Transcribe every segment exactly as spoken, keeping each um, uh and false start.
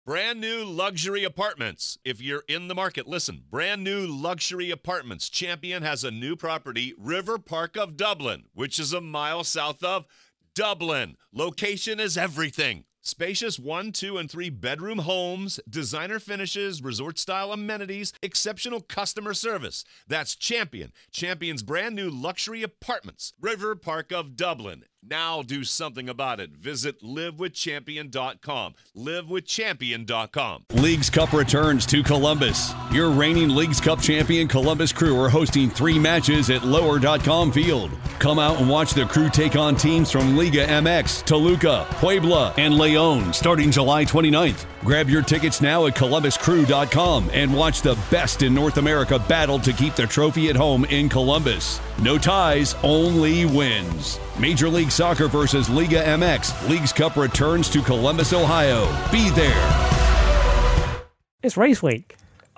Brand new luxury apartments. If you're in the market, listen. Brand new luxury apartments. Champion has a new property, River Park of Dublin, which is a mile south of Dublin. Location is everything. Spacious one, two, and three bedroom homes, designer finishes, resort-style amenities, exceptional customer service. That's Champion. Champion's brand new luxury apartments. River Park of Dublin. Now do something about it. Visit live with champion dot com. live with champion dot com. Leagues Cup returns to Columbus. Your reigning Leagues Cup champion Columbus Crew are hosting three matches at lower dot com field. Come out and watch the Crew take on teams from Liga M X, Toluca, Puebla, and Leon starting July twenty-ninth. Grab your tickets now at columbus crew dot com and watch the best in North America battle to keep the trophy at home in Columbus. No ties, only wins. Major League Soccer versus Liga M X. Leagues Cup returns to Columbus, Ohio. Be there. It's race week.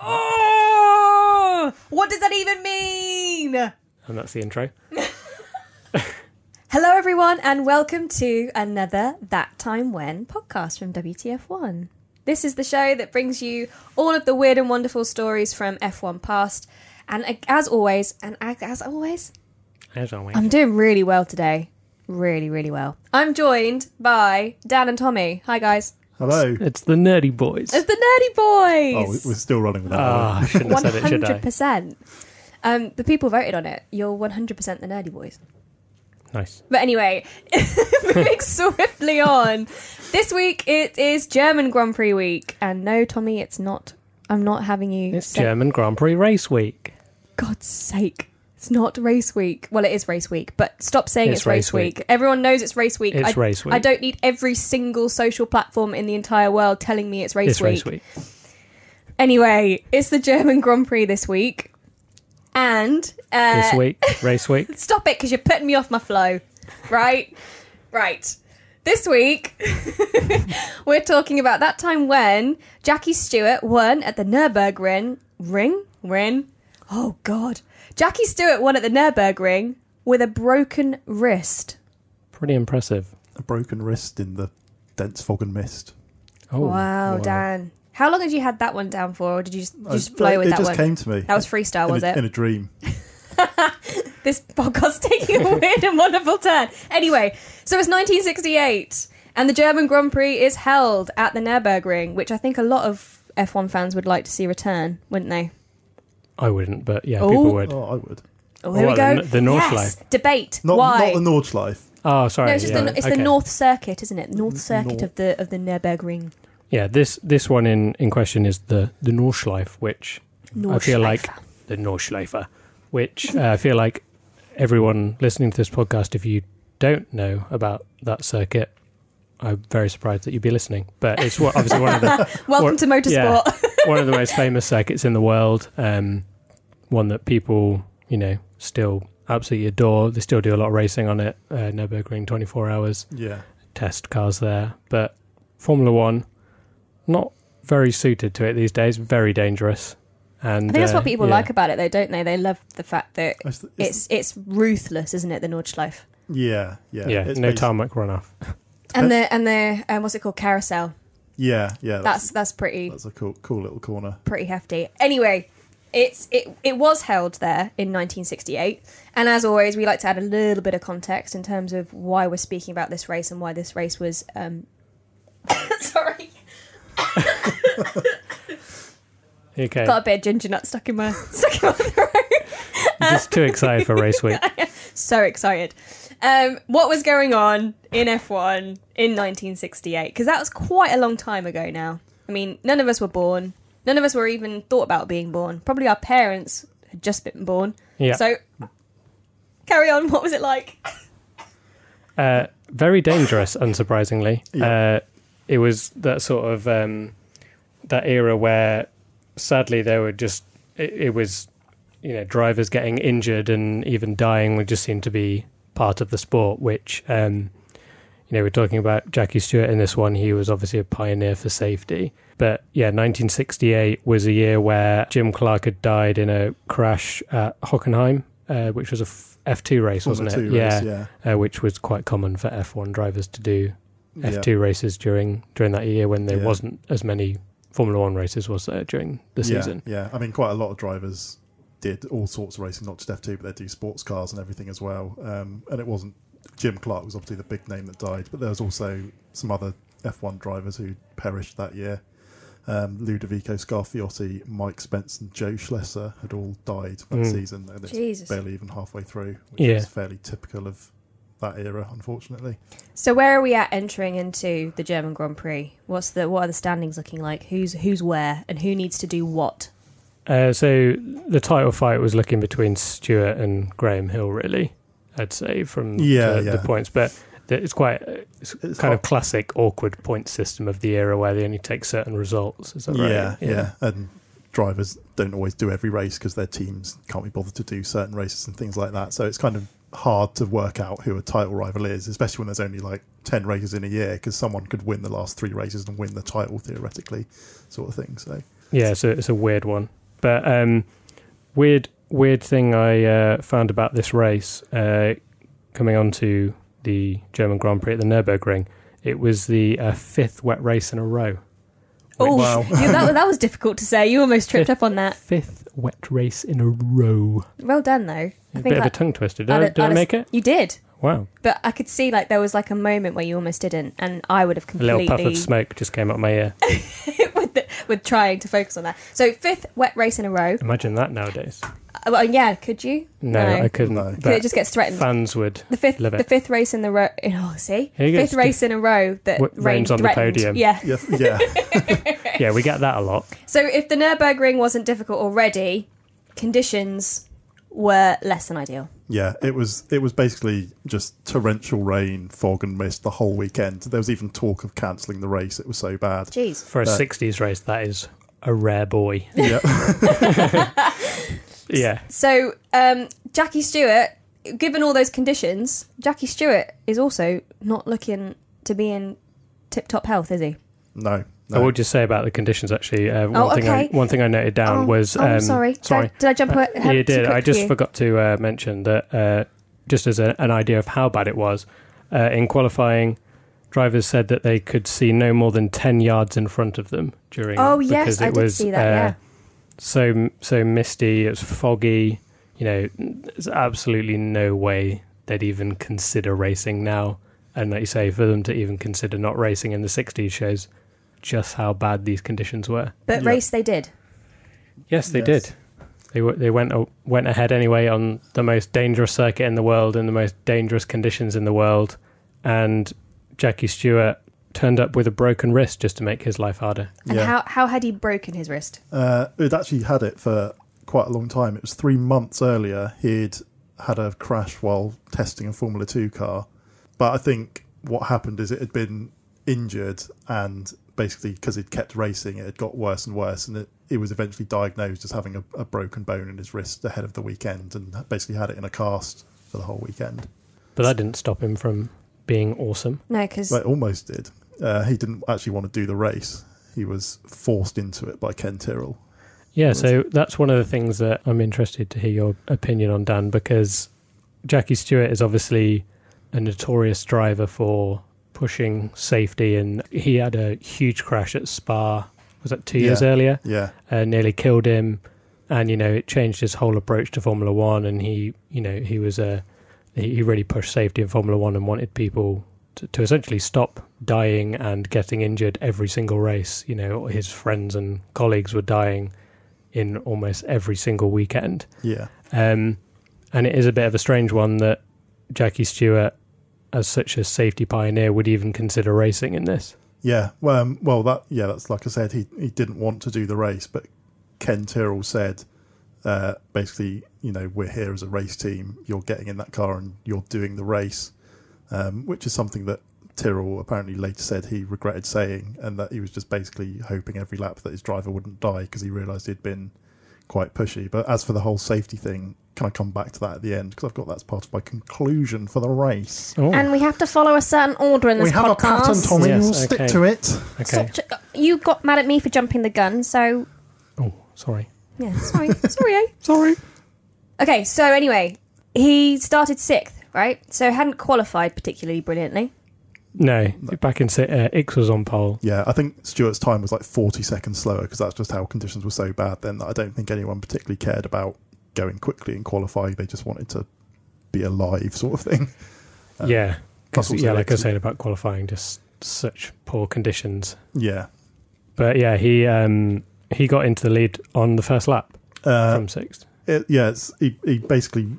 Oh! What does that even mean? And that's the intro. Hello, everyone, and welcome to another That Time When podcast from W T F one. This is the show that brings you all of the weird and wonderful stories from F one past. And as always, and as always, As always. I'm doing really well today. Really, really well. I'm joined by Dan and Tommy. Hi, guys. Hello. It's the Nerdy Boys. It's the Nerdy Oh, Boys. we're still running with that. Oh, I shouldn't have said it, should I? one hundred percent. Um, the people voted on it. You're one hundred percent the Nerdy Boys. Nice. But anyway, moving swiftly on. This week it is German Grand Prix week. And no, Tommy, it's not. I'm not having you... It's say- German Grand Prix race week. God's sake. It's not race week. Well, it is race week, but stop saying it's, It's race race week. week. Everyone knows it's race week. It's I, race week. I don't need every single social platform in the entire world telling me it's race It's week. race week. Anyway, it's the German Grand Prix this week. And... Uh, This week, race week. Stop it, because you're putting me off my flow. Right? Right. This week, we're talking about that time when Jackie Stewart won at the Nürburgring. Ring? Ring? Oh, God. Jackie Stewart won at the Nürburgring with a broken wrist. Pretty impressive. A broken wrist in the dense fog and mist. Oh, wow, Dan. How long had you had that one down for, or did you just, you just I- flow with it that just one? came to me. That was freestyle, in was a, it? In a dream. This podcast's taking a weird and wonderful turn. Anyway, so it's nineteen sixty-eight, and the German Grand Prix is held at the Nürburgring, which I think a lot of F one fans would like to see return, wouldn't they? I wouldn't, but yeah, Oh. people would. Oh, I would. Oh, here What, we go. the- the Nordschleife? Yes, debate. Not, Why? not the Nordschleife. Oh, sorry. no, it's just yeah. the, it's okay. the North Circuit, isn't it? North Circuit Nor- of the of the Nürburgring. Yeah, this this one in, in question is the, the Nordschleife, which I feel like... Nordschleife. The Nordschleife, which uh, I feel like everyone listening to this podcast, if you don't know about that circuit, I'm very surprised that you'd be listening. But it's what, obviously one of the... Welcome one- to motorsport. yeah, one of the most famous circuits in the world. Um, one that people, you know, still absolutely adore. They still do a lot of racing on it. Uh, Nürburgring twenty-four hours. Yeah. Test cars there. But Formula One, not very suited to it these days. Very dangerous. And I think that's uh, what people yeah. like about it, though, don't they? They love the fact that It's, it's it's ruthless, isn't it? The Nordschleife yeah, yeah. Yeah, It's no basi- tarmac runoff. and the and the um, what's it called? Carousel. Yeah, yeah. That's that's pretty That's a cool, cool little corner. pretty hefty. Anyway, it's it it was held there in nineteen sixty-eight, and as always, we like to add a little bit of context in terms of why we're speaking about this race and why this race was. Um... Sorry, Okay, got a bit of ginger nut stuck in my stuck in my throat. just too excited for race week. So excited. Um, what was going on in F one in nineteen sixty-eight? Because that was quite a long time ago now. I mean, none of us were born. None of us were even thought about being born. Probably our parents had just been born. Yeah. So, carry on. What was it like? Uh, very dangerous, unsurprisingly. Yeah. Uh, it was that sort of um, that era where, sadly, there were just it, it was, you know, drivers getting injured and even dying would just seem to be part of the sport. Which, um, you know, we're talking about Jackie Stewart in this one. He was obviously a pioneer for safety. But yeah, nineteen sixty-eight was a year where Jim Clark had died in a crash at Hockenheim, uh, which was a F two race, wasn't it? Formula two race, yeah. Uh, which was quite common for F one drivers to do F two races during during that year when there Yeah. wasn't as many Formula One races was there during the yeah, season. Yeah, I mean, quite a lot of drivers did all sorts of racing, not just F two, but they do sports cars and everything as well. Um, and it wasn't Jim Clark was obviously the big name that died, but there was also some other F one drivers who perished that year. Um, Ludovico Scarfiotti, Mike Spence, and Joe Schlesser had all died that Mm. season, and it's Jesus. barely even halfway through, which Yeah. is fairly typical of that era, unfortunately. So where are we at entering into the German Grand Prix? What's the what are the standings looking like? Who's who's where and who needs to do what? Uh, so the title fight was looking between Stewart and Graham Hill, really, I'd say, from Yeah, the, yeah. the points. But th- it's quite it's It's kind of hard. classic awkward point system of the era where they only take certain results. Is that right? Yeah, yeah, and drivers don't always do every race because their teams can't be bothered to do certain races and things like that. So it's kind of hard to work out who a title rival is, especially when there's only like ten races in a year, because someone could win the last three races and win the title theoretically, sort of thing. So Yeah, so it's a weird one. But um, weird weird thing I uh, found about this race, uh, coming on to the German Grand Prix at the Nürburgring, it was the uh, fifth wet race in a row. Oh, Wow. yeah, that, that was difficult to say. You almost tripped Fifth- up on that. Fifth wet race in a row. Well done, though. I A think bit of I- a tongue twister. Did, I'd- I, did I I'd- make it? You did, Wow. but I could see like there was like a moment where you almost didn't, and I would have A completely little puff of smoke just came up my ear. with, the, with trying to focus on that. So fifth wet race in a row. Imagine that nowadays. Uh, Well, yeah, could you? No, I couldn't. No. But Could it just gets threatened? fans would The fifth, love it. the fifth race in the row. Oh, see, Here you go, fifth Steve. race in a row that W- rain rains on the threatened. podium. Yeah. yeah, yeah, Yeah, we get that a lot. So if the Nürburgring wasn't difficult already, conditions were less than ideal. yeah. It was it was basically just torrential rain, fog, and mist the whole weekend. There was even talk of cancelling the race. It was so bad. Jeez. For a Uh, sixties race, that is a rare boy. Yeah, Yeah. So um, Jackie Stewart, given all those conditions, Jackie Stewart is also not looking to be in tip-top health, is he? no, I no. would just say about the conditions, actually. Uh, one, Oh, thing I, okay. one thing I noted down oh, was... oh, Um, sorry. sorry. Did I, did I jump Uh, ahead? you too did. quick I for just you? forgot to uh, mention that uh, just as a, an idea of how bad it was, uh, in qualifying, drivers said that they could see no more than ten yards in front of them during... Oh, yes, because I it did was, see that, uh, yeah. So, so misty, it was foggy. You know, there's absolutely no way they'd even consider racing now. And like you say, for them to even consider not racing in the sixties shows just how bad these conditions were. But Yeah. race they did. Yes, they Yes. did. They w- they went uh, went ahead anyway on the most dangerous circuit in the world in the most dangerous conditions in the world, and Jackie Stewart turned up with a broken wrist just to make his life harder. And Yeah. how, how had he broken his wrist? Uh, it actually had it for quite a long time. It was three months earlier. He'd had a crash while testing a Formula Two car, but I think what happened is it had been injured, and basically because he'd kept racing, it had got worse and worse, and it, he was eventually diagnosed as having a, a broken bone in his wrist ahead of the weekend, and basically had it in a cast for the whole weekend. But that didn't stop him from being awesome. No, because Well, it almost did. Uh, he didn't actually want to do the race. He was forced into it by Ken Tyrrell. Yeah, so that's one of the things that I'm interested to hear your opinion on, Dan, because Jackie Stewart is obviously a notorious driver for pushing safety, and he had a huge crash at Spa, was that two Yeah. years earlier? Yeah, Uh, nearly killed him, and, you know, it changed his whole approach to Formula One, and he, you know, he was a, he he really pushed safety in Formula One and wanted people to, to essentially stop dying and getting injured every single race. You know, his friends and colleagues were dying in almost every single weekend. yeah. Um, and it is a bit of a strange one that Jackie Stewart, as such a safety pioneer, would even consider racing in this. Yeah, well, um, well, that yeah, that's like I said. He he didn't want to do the race, but Ken Tyrrell said, uh, basically, you know, we're here as a race team. You're getting in that car and you're doing the race, um, which is something that Tyrrell apparently later said he regretted saying, and that he was just basically hoping every lap that his driver wouldn't die because he realised he'd been quite pushy. But as for the whole safety thing, can I come back to that at the end? Because I've got that's part of my conclusion for the race. Oh, and we have to follow a certain order in this We have podcast. a pattern, Tommy. Yes, We'll stick okay. to it. okay. Stop ch- you got mad at me for jumping the gun, so Oh, sorry. yeah, sorry, sorry, eh? Sorry. Okay, so anyway, he started sixth, right? So hadn't qualified particularly brilliantly. No, back in se- uh, Ix was on pole. Yeah, I think Stewart's time was like forty seconds slower because that's just how conditions were so bad then that I don't think anyone particularly cared about going quickly in qualifying. They just wanted to be alive, sort of thing. Um, yeah, plus 'cause, also yeah, like I was Ix- saying about qualifying, just such poor conditions. Yeah. But yeah, he um, he got into the lead on the first lap Uh, from sixth. it, yeah, it's, he, he basically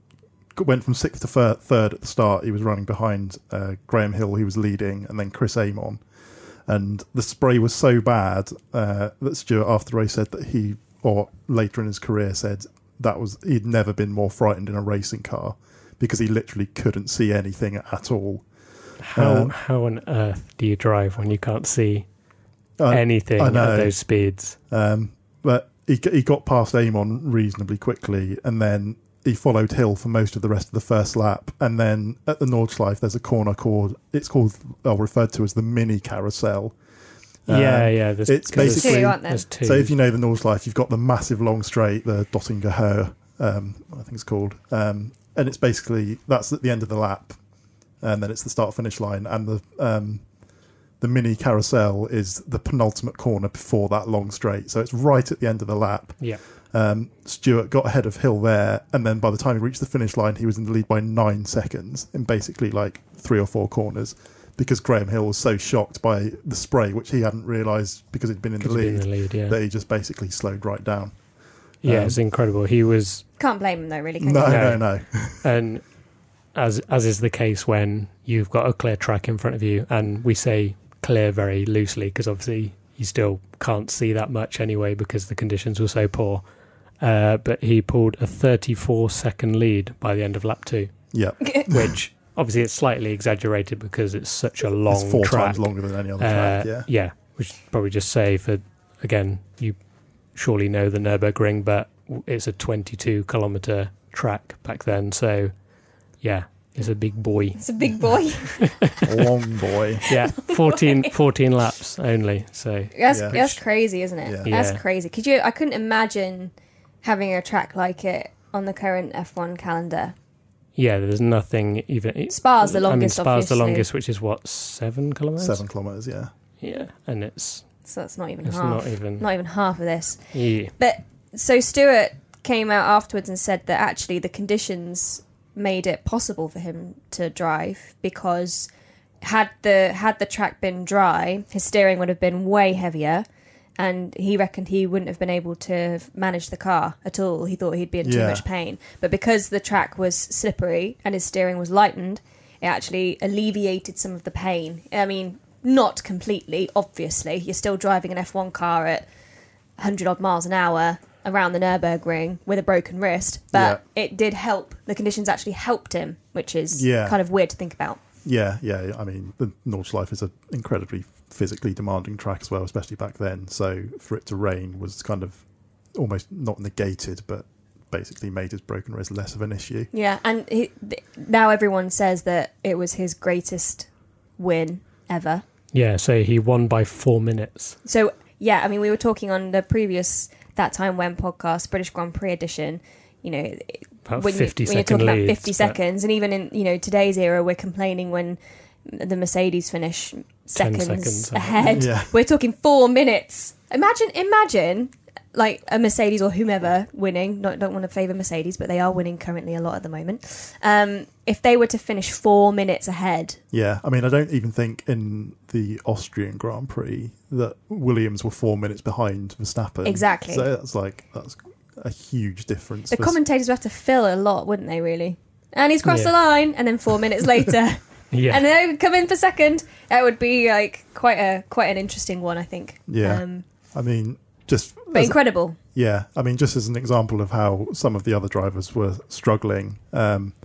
went from sixth to fir- third at the start. He was running behind uh, Graham Hill, who was leading, and then Chris Amon. And the spray was so bad uh, that Stewart, after the race, said that he, or later in his career, said that was he'd never been more frightened in a racing car because he literally couldn't see anything at all. How um, how on earth do you drive when you can't see I- anything I at know. those speeds? Um, but he he got past Amon reasonably quickly, and then he followed Hill for most of the rest of the first lap. And then at the Nordschleife, there's a corner called it's called well, referred to as the mini carousel. Um, yeah, yeah. There's, it's 'cause there's- basically- Two, aren't there? there's two. So if you know the Nordschleife, you've got the massive long straight, the Dottinger Höhe, um, I think it's called, um, and it's basically that's at the end of the lap, and then it's the start finish line, and the um, the mini carousel is the penultimate corner before that long straight. So it's right at the end of the lap. yeah, Um, Stewart got ahead of Hill there, and then by the time he reached the finish line, he was in the lead by nine seconds in basically like three or four corners, because Graham Hill was so shocked by the spray, which he hadn't realised because he'd been in the because he'd lead, been in the lead. Yeah, that he just basically slowed right down. yeah. um, It's incredible. He was, Can't blame him though, really. Can No, you? no, No. no. and as as is the case when you've got a clear track in front of you, and we say clear very loosely because obviously you still can't see that much anyway because the conditions were so poor. Uh, but he pulled a thirty-four second lead by the end of lap two, Yeah, which obviously it's slightly exaggerated because it's such a long it's four track. times longer than any other Uh, track. Yeah, yeah, we should probably just say for, again, you surely know the Nürburgring, but it's a twenty-two kilometre track back then. So, yeah, it's a big boy. It's a big boy. long boy. Yeah, fourteen, fourteen laps only. So, That's Yeah. that's crazy, isn't it? Yeah. That's Yeah. crazy. Could you? I couldn't imagine having a track like it on the current F one calendar. yeah, there's nothing even. Spa's the I mean, longest, Spa's obviously. the longest, which is what, seven kilometres? Seven kilometres. Yeah, Yeah, and it's, So that's not even it's half. not even. Not even half of this. yeah. But so Stewart came out afterwards and said that actually the conditions made it possible for him to drive because had the had the track been dry, his steering would have been way heavier, and he reckoned he wouldn't have been able to manage the car at all. He thought he'd be in too Yeah. much pain. But because the track was slippery and his steering was lightened, it actually alleviated some of the pain. I mean, not completely, obviously. You're still driving an F one car at one hundred odd miles an hour around the Nürburgring with a broken wrist, but it did help. The conditions actually helped him, which is Yeah. kind of weird to think about. yeah, yeah. I mean, the Nordschleife is an incredibly physically demanding track as well, especially back then. So for it to rain was kind of almost not negated, but basically made his broken wrist less of an issue. Yeah, and he, th- now everyone says that it was his greatest win ever. Yeah, so he won by four minutes. So, yeah, I mean, we were talking on the previous That Time When podcast, British Grand Prix edition, you know, About when, you, fifty when you're second talking about leads, fifty but- seconds, and even in, you know, today's era, we're complaining when the Mercedes finish seconds, seconds, I think. ahead. Yeah. We're talking four minutes. Imagine, imagine, like a Mercedes or whomever winning. Not don't want to favour Mercedes, but they are winning currently a lot at the moment. Um, if they were to finish four minutes ahead, Yeah, I mean, I don't even think in the Austrian Grand Prix that Williams were four minutes behind Verstappen. Exactly. So that's like that's a huge difference. the for- commentators would have to fill a lot, wouldn't they? Really. And he's crossed Yeah. the line, and then four minutes later. Yeah, And then they would come in for second. That would be like quite a quite an interesting one, I think. Yeah. Um, I mean, just but as- incredible. yeah, I mean, just as an example of how some of the other drivers were struggling, um,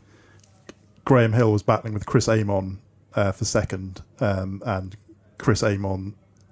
Graham Hill was battling with Chris Amon uh, for second, um, and Chris Amon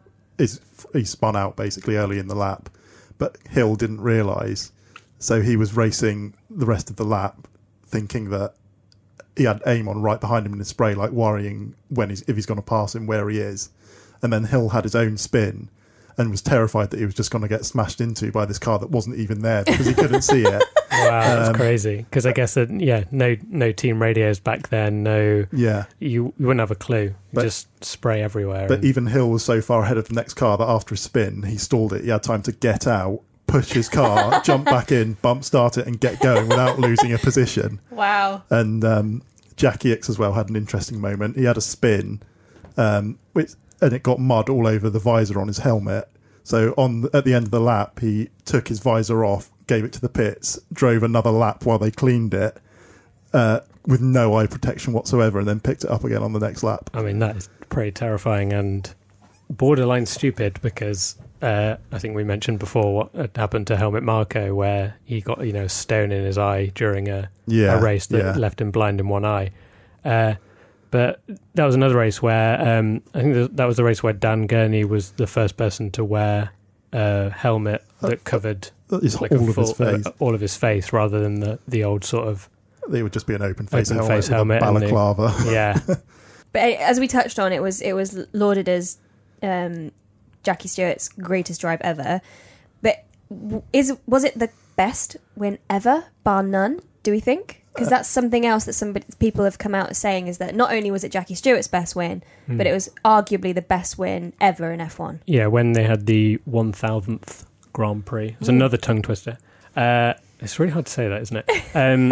is he spun out basically early in the lap, but Hill didn't realise, so he was racing the rest of the lap, thinking that he had Amon right behind him in the spray, like worrying when he's if he's going to pass him where he is, and then Hill had his own spin. and was terrified that he was just going to get smashed into by this car that wasn't even there because he couldn't see it. Wow, that's Um, crazy. Because I guess that yeah, no no team radios back then. No, Yeah. you, you wouldn't have a clue. You But- just spray everywhere. But and- even Hill was so far ahead of the next car that after a spin, he stalled it. He had time to get out, push his car, jump back in, bump start it, and get going without losing a position. Wow. And um, Jackie Ickx as well had an interesting moment. He had a spin, um, which, and it got mud all over the visor on his helmet. So on at the end of the lap, he took his visor off, gave it to the pits, drove another lap while they cleaned it uh, with no eye protection whatsoever, and then picked it up again on the next lap. I mean, that is pretty terrifying and borderline stupid because uh, I think we mentioned before what had happened to Helmut Marko, where he got you know a stone in his eye during a, Yeah, a race that yeah. left him blind in one eye. Uh, but that was another race where um, I think th- that was the race where Dan Gurney was the first person to wear a helmet that covered It's like all a of his full- uh, face. all of his face rather than the, the old sort of It would just be an open face Open helmet face with helmet a and the- balaclava. yeah. But as we touched on, it was it was lauded as um, Jackie Stewart's greatest drive ever. But w- is was it the best win ever, bar none? Do we think? Because that's something else that some people have come out saying is that not only was it Jackie Stewart's best win, Hmm. but it was arguably the best win ever in F one. Yeah, when they had the one thousandth Grand Prix. It was another tongue twister. Uh, it's really hard to say that, isn't it? Um,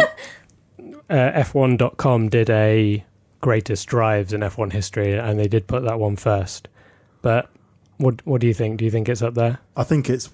uh, F one dot com did a greatest drives in F one history, and they did put that one first. But what what do you think? Do you think it's up there? I think it's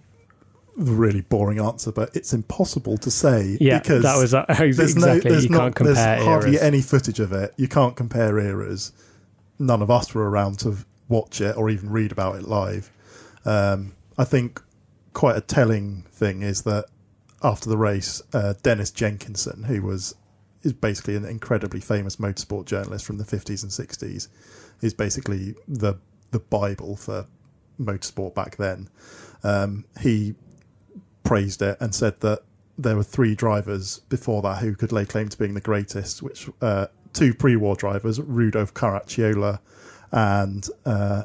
a really boring answer, but it's impossible to say Yeah, because that was uh, there's exactly. no, there's you not, can't compare there's hardly eras. any footage of it. You can't compare eras. None of us were around to watch it or even read about it live. Um, I think quite a telling thing is that after the race, uh, Dennis Jenkinson, who was is basically an incredibly famous motorsport journalist from the fifties and sixties, is basically the the Bible for motorsport back then. Um, he praised it and said that there were three drivers before that who could lay claim to being the greatest, which uh, two pre-war drivers, Rudolf Caracciola and uh,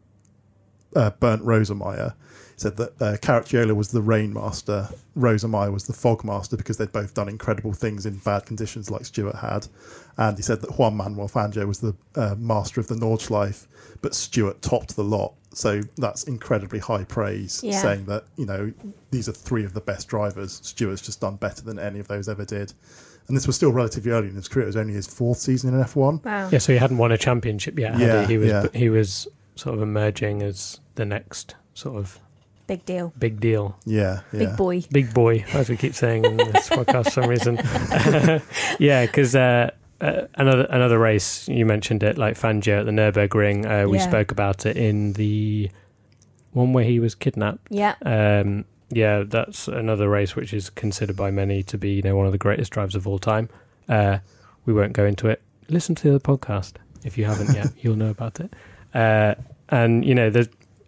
uh, Bernd Rosemeyer. He said that uh, Caracciola was the rain master, Rosemeyer was the fog master, because they'd both done incredible things in bad conditions like Stewart had. And he said that Juan Manuel Fangio was the uh, master of the Nordschleife, but Stewart topped the lot. So that's incredibly high praise, Yeah. saying that, you know, these are three of the best drivers. Stewart's just done better than any of those ever did. And this was still relatively early in his career. It was only his fourth season in F one. Wow. Yeah, so he hadn't won a championship yet. Had Yeah, he? He was yeah. he was sort of emerging as the next sort of Big deal. big deal. Yeah, yeah. Big boy. Big boy, as we keep saying in this podcast for some reason. yeah, because uh, uh, another another race, you mentioned it, like Fangio at the Nürburgring. Uh, we Yeah. spoke about it in the one where he was kidnapped. Yeah. Um, yeah, that's another race which is considered by many to be, you know, one of the greatest drives of all time. Uh, we won't go into it. Listen to the podcast if you haven't yet. You'll know about it. Uh, and you know, there's.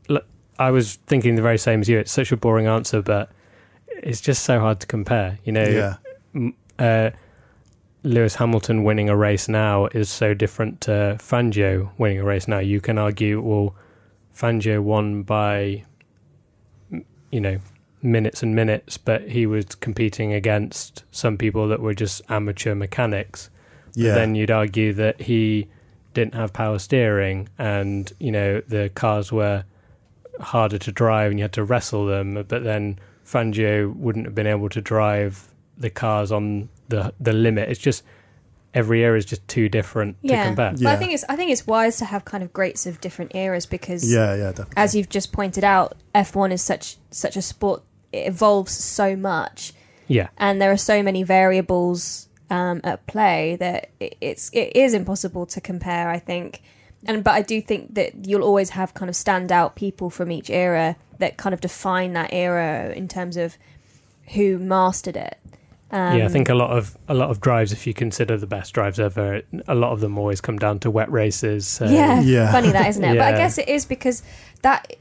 I was thinking the very same as you. It's such a boring answer, but it's just so hard to compare. You know, Yeah. m- uh, Lewis Hamilton winning a race now is so different to Fangio winning a race now. You can argue, well, Fangio won by, m- you know, minutes and minutes, but he was competing against some people that were just amateur mechanics. Yeah. But then you'd argue that he didn't have power steering, and you know the cars were harder to drive and you had to wrestle them, but then Fangio wouldn't have been able to drive the cars on the the limit. It's just every era is just too different Yeah. to compare. But I Yeah. think it's I think it's wise to have kind of greats of different eras because Yeah, yeah, definitely. as you've just pointed out, F one is such such a sport. It evolves so much, Yeah, and there are so many variables um, at play that it, it's it is impossible to compare. I think, and but I do think that you'll always have kind of standout people from each era that kind of define that era in terms of who mastered it. Um, yeah. I think a lot of a lot of drives, if you consider the best drives ever, a lot of them always come down to wet races. So. yeah, Yeah. funny that, isn't it? But I Yeah. guess it is because that.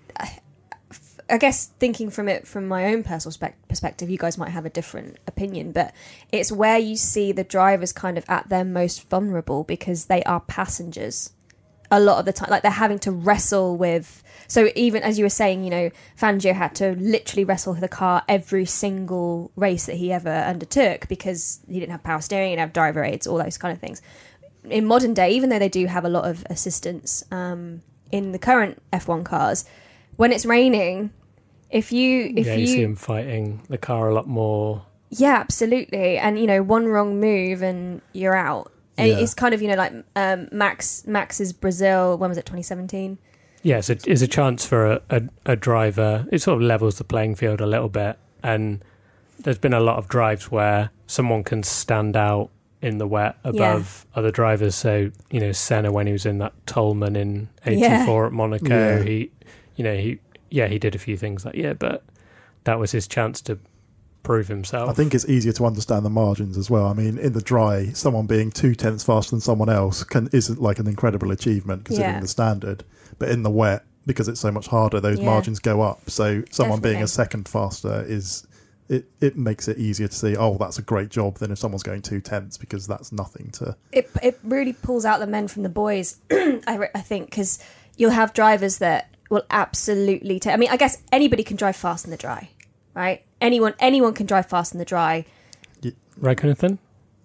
I guess thinking from it from my own personal spec- perspective, you guys might have a different opinion, but it's where you see the drivers kind of at their most vulnerable because they are passengers a lot of the time. Like they're having to wrestle with. So even as you were saying, you know, Fangio had to literally wrestle with the car every single race that he ever undertook because he didn't have power steering, he didn't have driver aids, all those kind of things. In modern day, even though they do have a lot of assistance um, in the current F one cars, when it's raining, if you if yeah, you, you see him fighting the car a lot more. Yeah, absolutely. And you know, one wrong move and you're out. And Yeah. it's kind of, you know, like um, Max Max's Brazil. When was it? twenty seventeen. Yeah, it's a, it's a chance for a, a, a driver. It sort of levels the playing field a little bit. And there's been a lot of drives where someone can stand out in the wet above yeah. other drivers. So, you know, Senna, when he was in that Tolman in eighty-four yeah. at Monaco, Yeah. he, you know, he, yeah, he did a few things that year, but that was his chance to prove himself. I think it's easier to understand the margins as well. I mean, in the dry, someone being two tenths faster than someone else can isn't like an incredible achievement considering Yeah. the standard. But in the wet, because it's so much harder, those Yeah. margins go up. So someone being Definitely. a second faster is it, it makes it easier to see, oh, that's a great job than if someone's going two tenths because that's nothing to. It it really pulls out the men from the boys, I, re- I think, because you'll have drivers that will absolutely take. I mean, I guess anybody can drive fast in the dry, right? Anyone anyone can drive fast in the dry. Raikkonen?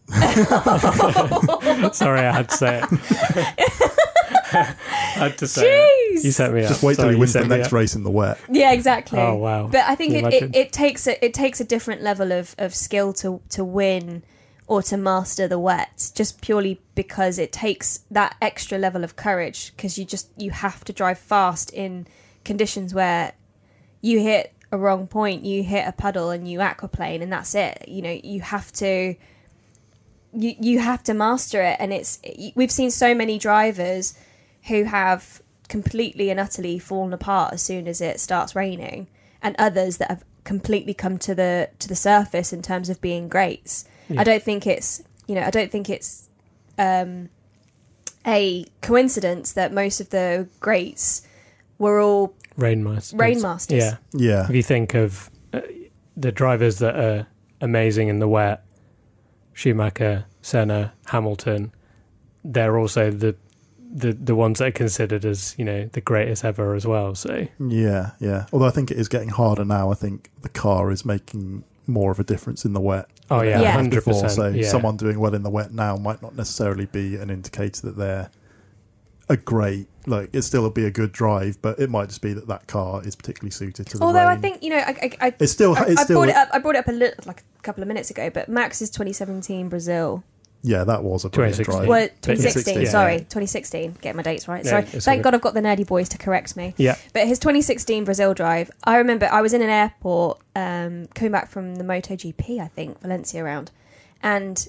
Sorry, I had to say it. I had to say Jeez. it. You set me up. Just wait till Sorry, he you wins the set me next up. race in the wet. Yeah, exactly. Oh, wow. But I think Can it, you it, imagine? it takes a it takes a different level of, of skill to to win or to master the wet, just purely because it takes that extra level of courage, because you just you have to drive fast in conditions where you hit a wrong point, you hit a puddle and you aquaplane and that's it. You know, you have to you you have to master it. And it's we've seen so many drivers who have completely and utterly fallen apart as soon as it starts raining, and others that have completely come to the to the surface in terms of being greats. Yeah. I don't think it's you know I don't think it's um, a coincidence that most of the greats were all Rainmasters. Rainmasters. Yeah. Yeah. If you think of uh, the drivers that are amazing in the wet, Schumacher, Senna, Hamilton, they're also the the the ones that are considered as, you know, the greatest ever as well. So Yeah, yeah. Although I think it is getting harder now. I think the car is making more of a difference in the wet. oh than yeah, it Yeah. has hundred before. percent. So Yeah. someone doing well in the wet now might not necessarily be an indicator that they're a great. Like, it still be a good drive, but it might just be that that car is particularly suited to the Although I rain. think you know I I, I, It's still- I, it's I still- brought it up I brought it up a little like a couple of minutes ago, but Max's twenty seventeen Brazil. yeah, that was a brilliant twenty sixteen. drive. Well, But- twenty sixteen, yeah. sorry, twenty sixteen. Get my dates right. Yeah, Sorry. it's all Thank good. God I've got the nerdy boys to correct me. Yeah. But his twenty sixteen Brazil drive, I remember I was in an airport um, coming back from the MotoGP, I think, Valencia round, and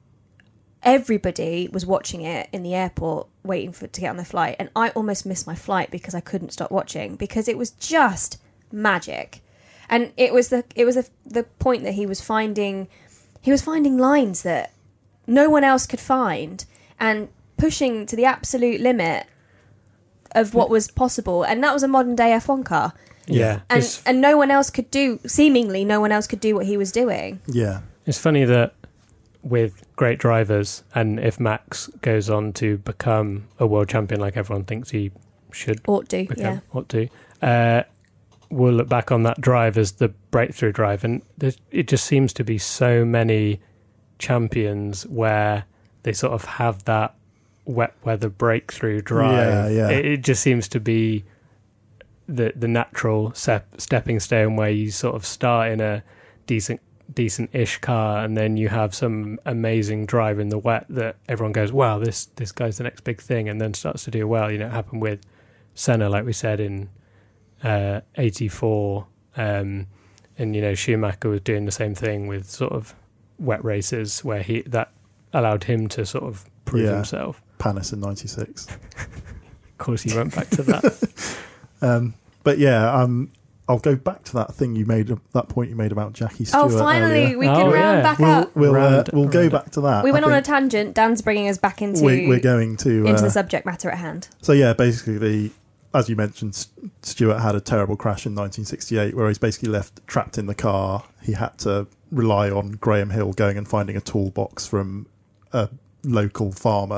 everybody was watching it in the airport waiting for to get on the flight, and I almost missed my flight because I couldn't stop watching because it was just magic. And it was the it was the, the point that he was finding he was finding lines that no one else could find and pushing to the absolute limit of what was possible, and that was a modern day F one car. Yeah. And It's, and no one else could do seemingly no one else could do what he was doing. Yeah, it's funny that with great drivers, and if Max goes on to become a world champion like everyone thinks he should Ought to, become, yeah. ought to, uh, we'll look back on that drive as the breakthrough drive, and there's- it just seems to be so many champions where they sort of have that wet weather breakthrough drive. Yeah, yeah. It, it just seems to be the the natural step, stepping stone where you sort of start in a decent decent-ish car, and then you have some amazing drive in the wet that everyone goes, wow, this this guy's the next big thing, and then starts to do well. You know, it happened with Senna, like we said, in uh, eighty-four, um, and you know, Schumacher was doing the same thing with sort of wet races where he that allowed him to sort of prove Yeah. himself. Panis in ninety-six. Of course, he went back to that. Um, but yeah, um, I'll go back to that thing you made, that point you made about Jackie Stewart. Oh, finally, earlier. we Oh, can round yeah. back We'll up. we'll, uh, Round- we'll go round back to that. We I went on a think tangent. Dan's bringing us back into we, we're going to into uh, the subject matter at hand. So yeah, basically, the, as you mentioned, S- Stewart had a terrible crash in nineteen sixty-eight where he's basically left trapped in the car. He had to rely on Graham Hill going and finding a toolbox from a local farmer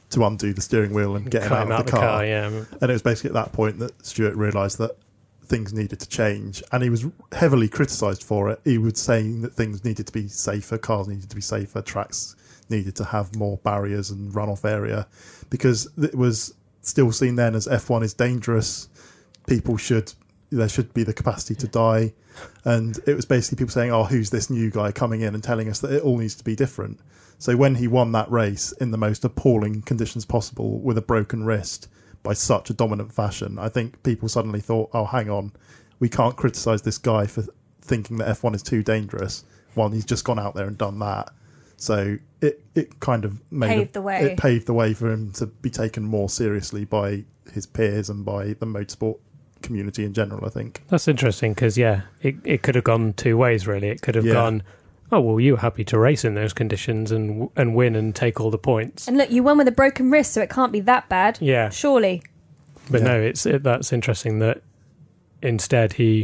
to undo the steering wheel and get him Cut out him of out the the car. car, yeah. And it was basically at that point that Stewart realised that things needed to change, and he was heavily criticised for it. He was saying that things needed to be safer, cars needed to be safer, tracks needed to have more barriers and runoff area, because it was still seen then as F one is dangerous. People should, there should be the capacity to die. And it was basically people saying, oh, who's this new guy coming in and telling us that it all needs to be different? So when he won that race in the most appalling conditions possible with a broken wrist by such a dominant fashion, I think people suddenly thought, oh, hang on, we can't criticise this guy for thinking that F one is too dangerous while he's just gone out there and done that. So it, it kind of made Paved a, the way. It paved the way for him to be taken more seriously by his peers and by the motorsport community in general, I think. That's interesting because, yeah, it, it could have gone two ways, really. It could have Yeah. gone, oh, well, you were happy to race in those conditions and and win and take all the points. And look, you won with a broken wrist, so it can't be that bad. Yeah. Surely. But Yeah. no, it's it, that's interesting that instead he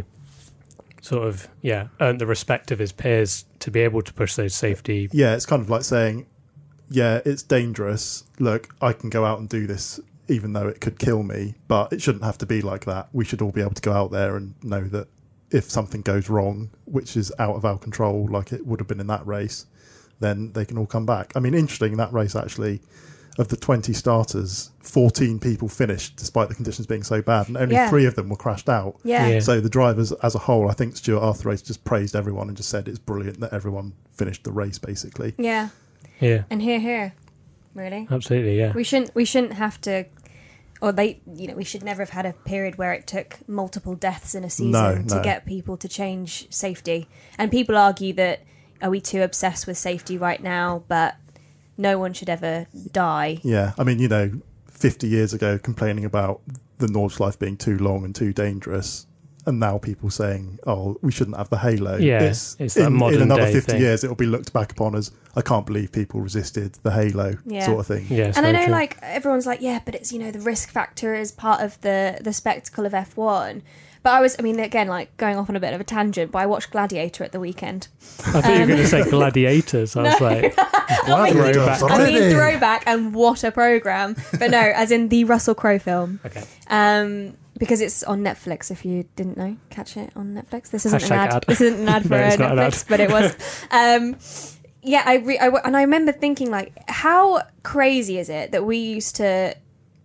sort of, yeah, earned the respect of his peers to be able to push those safety. Yeah, it's kind of like saying, yeah, it's dangerous. Look, I can go out and do this even though it could kill me, but it shouldn't have to be like that. We should all be able to go out there and know that if something goes wrong, which is out of our control, like it would have been in that race, then they can all come back. I mean, interesting, in that race, actually, of the twenty starters, fourteen people finished despite the conditions being so bad, and only Yeah. three of them were crashed out. Yeah. Yeah. So the drivers as a whole, I think Stuart Arthur just praised everyone and just said it's brilliant that everyone finished the race, basically. Yeah. Yeah, And here, here. Really. absolutely, yeah. We shouldn't we shouldn't have to, or they, you know, we should never have had a period where it took multiple deaths in a season No, to no. get people to change safety. And people argue that, are we too obsessed with safety right now? But no one should ever die. Yeah, I mean, you know, fifty years ago complaining about the Nordschleife being too long and too dangerous, and now people saying, oh, we shouldn't have the halo. Yeah, it's, it's that in, modern in another day fifty thing. years, it'll be looked back upon as, I can't believe people resisted the halo Yeah. sort of thing. Yeah, it's And I very know, true. like, everyone's like, yeah, but it's, you know, the risk factor is part of the the spectacle of F one. But I was, I mean, again, like, going off on a bit of a tangent, but I watched Gladiator at the weekend. I thought you were going to say gladiators. I was like, Gladiators, throwback. I mean, already. throwback, and what a program. But no, as in the Russell Crowe film. Okay. Um, because it's on Netflix, if you didn't know. Catch it on Netflix. This isn't an Hashtag ad. ad. This isn't an ad for No, uh, it's not an ad. Netflix, but it was. Um, yeah, I, re- I w- and I remember thinking, like, how crazy is it that we used to,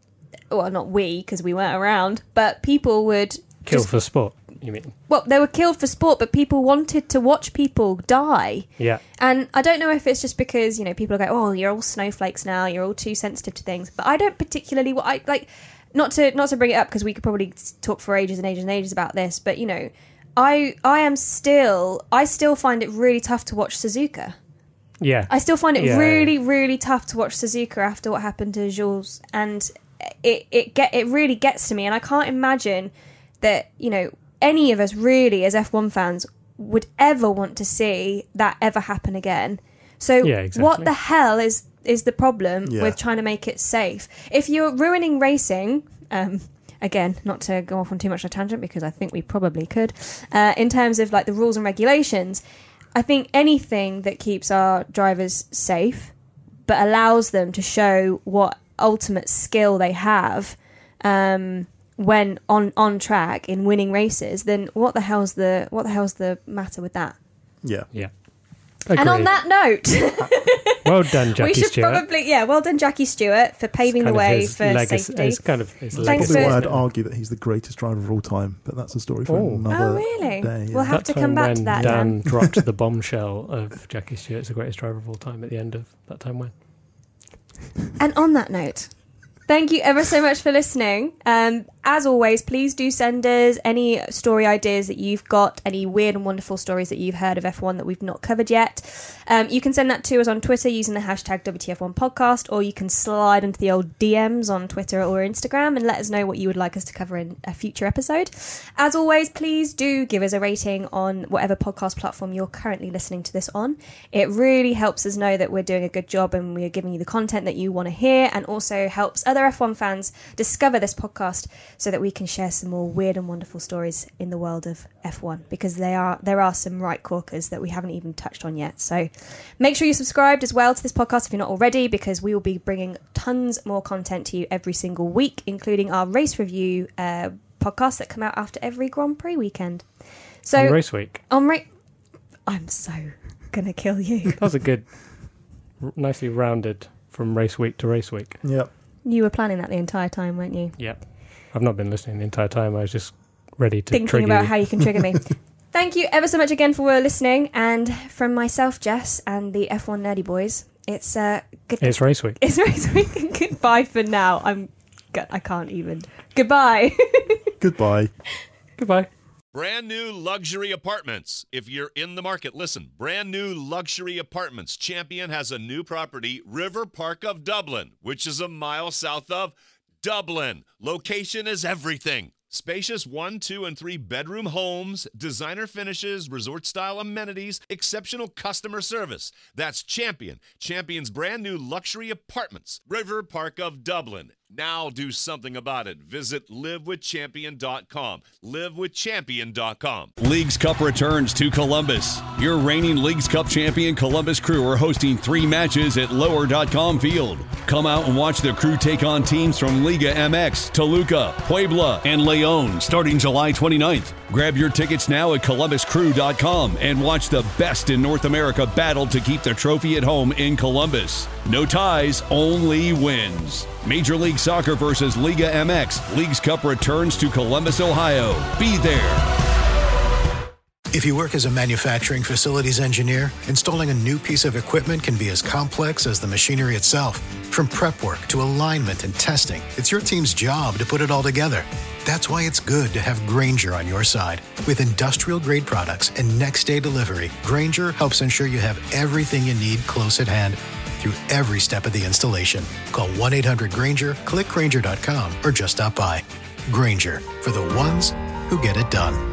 well, not we, because we weren't around, but people would Kill just, for sport, you mean? well, they were killed for sport, but people wanted to watch people die. Yeah. And I don't know if it's just because, you know, people go, oh, you're all snowflakes now, you're all too sensitive to things. But I don't particularly, what I like, not to not to bring it up because we could probably talk for ages and ages and ages about this, but, you know, I I am still, I still find it really tough to watch Suzuka. Yeah. I still find it Yeah. really, really tough to watch Suzuka after what happened to Jules. And it, it, get, it really gets to me. And I can't imagine that, you know, any of us really as F one fans would ever want to see that ever happen again. So Yeah, exactly. what the hell is is the problem Yeah. with trying to make it safe? If you're ruining racing, um, again, not to go off on too much of a tangent because I think we probably could, uh, in terms of like the rules and regulations, I think anything that keeps our drivers safe but allows them to show what ultimate skill they have um, when on, on track in winning races, then what the hell's the what the hell's the matter with that? Yeah. Yeah. And on Agreed. that note, well done, Jackie we should Stewart. probably yeah, well done, Jackie Stewart, for paving the Kind of way his for legacy- safety. It's kind of his Thanks legacy. Probably for- why I'd isn't it? argue that he's the greatest driver of all time, but that's a story for Oh. another Oh, really? day. We'll have That to come time back when to that Dan then. dropped the bombshell of Jackie Stewart's the greatest driver of all time at the end of that time when. And on that note, thank you ever so much for listening. Um, as always, please do send us any story ideas that you've got, any weird and wonderful stories that you've heard of F one that we've not covered yet. Um, you can send that to us on Twitter using the hashtag W T F one podcast, or you can slide into the old D Ms on Twitter or Instagram and let us know what you would like us to cover in a future episode. As always, please do give us a rating on whatever podcast platform you're currently listening to this on. It really helps us know that we're doing a good job and we're giving you the content that you want to hear, and also helps other other F one fans discover this podcast so that we can share some more weird and wonderful stories in the world of F one, because they are there are some right corkers that we haven't even touched on yet. So make sure you're subscribed as well to this podcast if you're not already, because we will be bringing tons more content to you every single week, including our race review uh, podcasts that come out after every Grand Prix weekend. So On race week. On ra- I'm so gonna kill you. That was a good, nicely rounded from race week to race week. Yep. You were planning that the entire time, weren't you? Yep. I've not been listening the entire time. I was just ready to Thinking trigger about you. how you can trigger me. Thank you ever so much again for listening. And from myself, Jess, and the F one Nerdy Boys, it's uh, good. It's race week. It's race week. Goodbye for now. I'm. I can't even. Goodbye. Goodbye. Goodbye. Brand new luxury apartments. If you're in the market, listen. Brand new luxury apartments. Champion has a new property, River Park of Dublin, which is a mile south of Dublin. Location is everything. Spacious one, two, and three bedroom homes, designer finishes, resort-style amenities, exceptional customer service. That's Champion. Champion's brand new luxury apartments, River Park of Dublin. Now do something about it. Visit live with champion dot com. live with champion dot com. Leagues Cup returns to Columbus. Your reigning Leagues Cup champion Columbus Crew are hosting three matches at lower dot com field. Come out and watch the Crew take on teams from Liga M X, Toluca, Puebla, and Leon starting July twenty-ninth. Grab your tickets now at columbus crew dot com and watch the best in North America battle to keep the trophy at home in Columbus. No ties, only wins. Major League Soccer versus Liga M X. Leagues Cup returns to Columbus, Ohio. Be there. If you work as a manufacturing facilities engineer, installing a new piece of equipment can be as complex as the machinery itself. From prep work to alignment and testing, it's your team's job to put it all together. That's why it's good to have Grainger on your side. With industrial-grade products and next-day delivery, Grainger helps ensure you have everything you need close at hand through every step of the installation. Call one eight hundred Grainger, click Grainger dot com, or just stop by. Grainger, for the ones who get it done.